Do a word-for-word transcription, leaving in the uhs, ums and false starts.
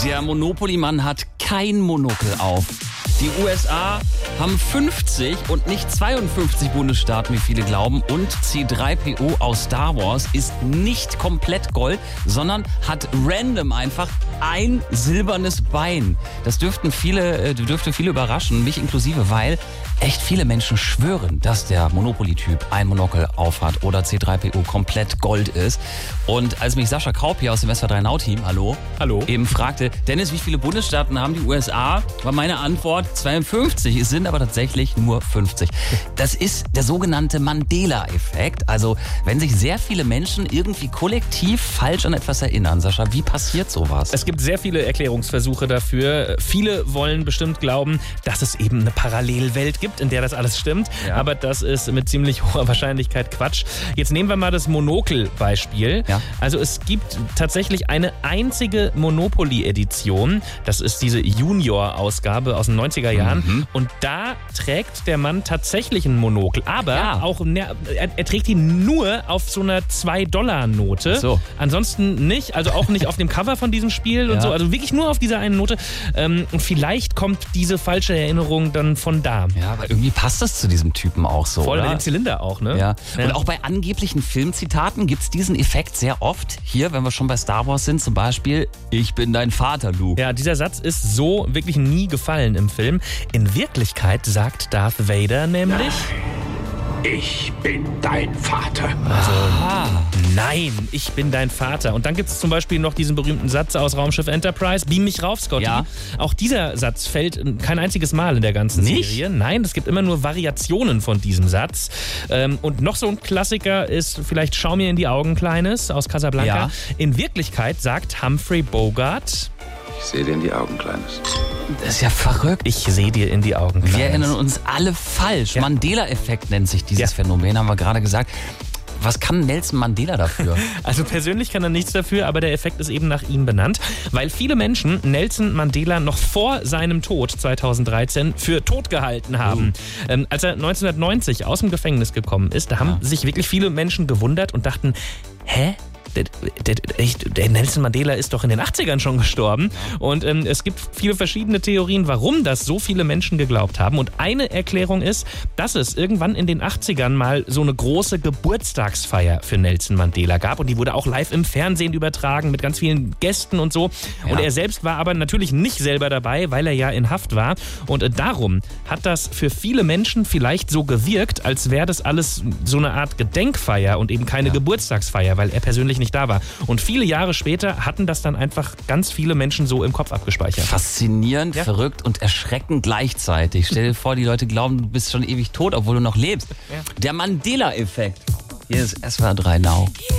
Der Monopoly-Mann hat kein Monokel auf. Die U S A haben fünfzig und nicht zweiundfünfzig Bundesstaaten, wie viele glauben. Und C drei P O aus Star Wars ist nicht komplett Gold, sondern hat random einfach ein silbernes Bein. Das dürften viele, dürfte viele überraschen, mich inklusive, weil echt viele Menschen schwören, dass der Monopoly-Typ ein Monokel aufhat oder C drei P O komplett Gold ist. Und als mich Sascha Kaup hier aus dem S W R drei Now-Team, hallo, hallo, eben fragte, Dennis, wie viele Bundesstaaten haben die U S A? War meine Antwort zweiundfünfzig. Es sind aber tatsächlich nur fünfzig. Das ist der sogenannte Mandela-Effekt. Also wenn sich sehr viele Menschen irgendwie kollektiv falsch an etwas erinnern. Sascha, wie passiert sowas? Es gibt sehr viele Erklärungsversuche dafür. Viele wollen bestimmt glauben, dass es eben eine Parallelwelt gibt, in der das alles stimmt. Ja. Aber das ist mit ziemlich hoher Wahrscheinlichkeit Quatsch. Jetzt nehmen wir mal das Monokel-Beispiel. Ja. Also es gibt tatsächlich eine einzige Monopoly-Edition. Das ist diese Junior-Ausgabe aus den neunziger Jahren. Mhm. Und da trägt der Mann tatsächlich ein Monokel. Aber ja. auch er, er trägt ihn nur auf so einer zwei Dollar Note. So. Ansonsten nicht. Also auch nicht auf dem Cover von diesem Spiel und ja. so. Also wirklich nur auf dieser einen Note. Und vielleicht kommt diese falsche Erinnerung dann von da. Ja, aber irgendwie passt das zu diesem Typen auch so. Voll oder? Mit dem Zylinder auch, ne? Ja. Und ja. auch bei angeblichen Filmzitaten gibt es diesen Effekt sehr oft. Hier, wenn wir schon bei Star Wars sind, zum Beispiel, ich bin dein Vater, Luke. Ja, dieser Satz ist so wirklich nie gefallen im Film. In Wirklichkeit sagt Darth Vader nämlich... Ich bin dein Vater. Also, Aha. nein, ich bin dein Vater. Und dann gibt es zum Beispiel noch diesen berühmten Satz aus Raumschiff Enterprise, beam mich rauf, Scotty. Ja. Auch dieser Satz fällt kein einziges Mal in der ganzen Nicht? Serie. Nein, es gibt immer nur Variationen von diesem Satz. Und noch so ein Klassiker ist vielleicht Schau mir in die Augen, Kleines, aus Casablanca. Ja. In Wirklichkeit sagt Humphrey Bogart... Ich sehe dir in die Augen, Kleines. Das ist ja verrückt. Ich sehe dir in die Augen, Kleines. Wir erinnern uns alle falsch. Ja. Mandela-Effekt nennt sich dieses ja. Phänomen, haben wir gerade gesagt. Was kann Nelson Mandela dafür? Also persönlich kann er nichts dafür, aber der Effekt ist eben nach ihm benannt, weil viele Menschen Nelson Mandela noch vor seinem Tod zweitausenddreizehn für tot gehalten haben. Uh. Ähm, als er neunzehnhundertneunzig aus dem Gefängnis gekommen ist, da haben ja. sich wirklich viele Menschen gewundert und dachten, hä? Der, der, der Nelson Mandela ist doch in den achtzigern schon gestorben. Und ähm, es gibt viele verschiedene Theorien, warum das so viele Menschen geglaubt haben. Und eine Erklärung ist, dass es irgendwann in den achtzigern mal so eine große Geburtstagsfeier für Nelson Mandela gab. Und die wurde auch live im Fernsehen übertragen mit ganz vielen Gästen und so. Ja. Und er selbst war aber natürlich nicht selber dabei, weil er ja in Haft war. Und äh, darum hat das für viele Menschen vielleicht so gewirkt, als wäre das alles so eine Art Gedenkfeier und eben keine ja. Geburtstagsfeier, weil er persönlich nicht nicht da war. Und viele Jahre später hatten das dann einfach ganz viele Menschen so im Kopf abgespeichert. Faszinierend, ja. verrückt und erschreckend gleichzeitig. Stell dir vor, die Leute glauben, du bist schon ewig tot, obwohl du noch lebst. Ja. Der Mandela-Effekt. Hier ist S W R drei Now.